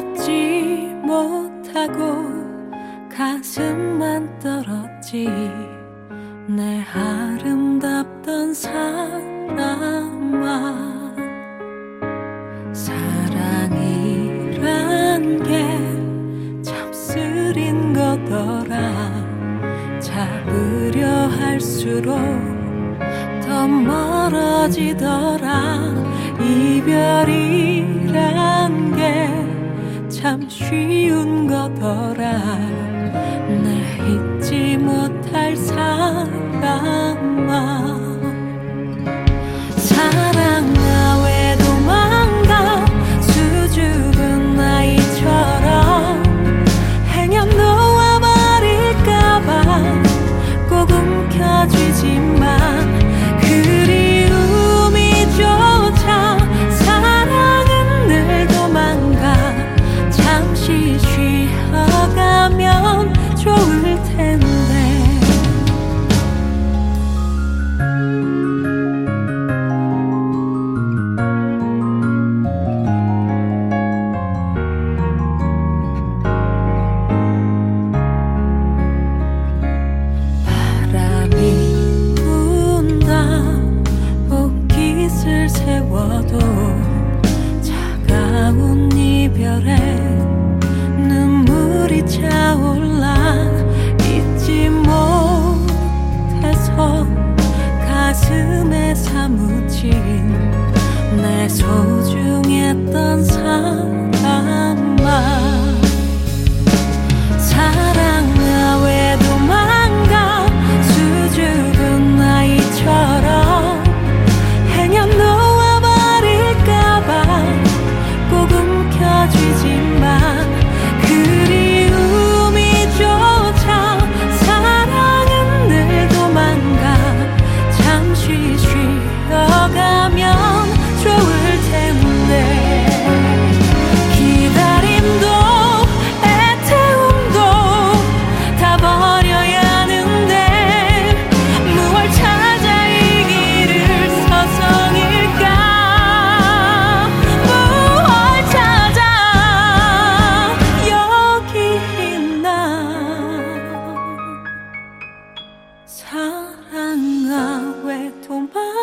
잡지 못하고 가슴만 떨었지. 내 아름답던 사람아, 사랑이란 게 참 쓰린 거더라. 잡으려 할수록 더 멀어지더라. 이별이란 게 참 쉬운 거더라. 내 잊지 못할 사람아, 사랑아 왜 도망가. 수줍은 아이처럼 행여 놓아버릴까봐 꼭 움켜쥐지만 그리움이 조차 사랑은 늘 도망가. 잠시 쉬어가면 좋을 텐데. 바람이 분다 옷깃을 세워도 차가운 이별에 눈물이 차올라. 잊지 못해서 가슴에 사무친 내 소중했던 사람아, 사랑아 왜 도망가. 수줍은 아이처럼 행여 놓아버릴까봐 꼭 움켜쥐지만 그리움이 조차 사랑은 늘 도망가. 잠시 쉬어가면 좋을 텐데. 기다림도 애태움도 다 버려야 하는데 무얼 찾아 이 길을 서성일까. 무얼 찾아 여기 있나. 사랑아 왜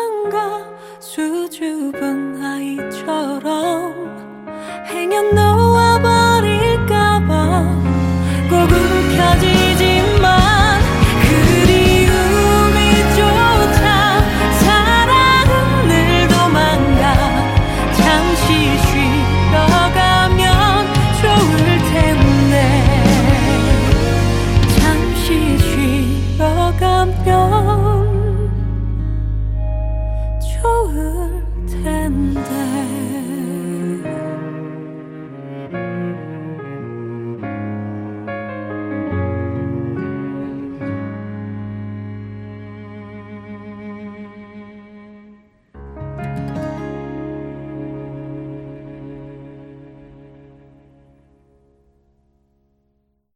도망가. 수줍은 아이처럼 행여 놓아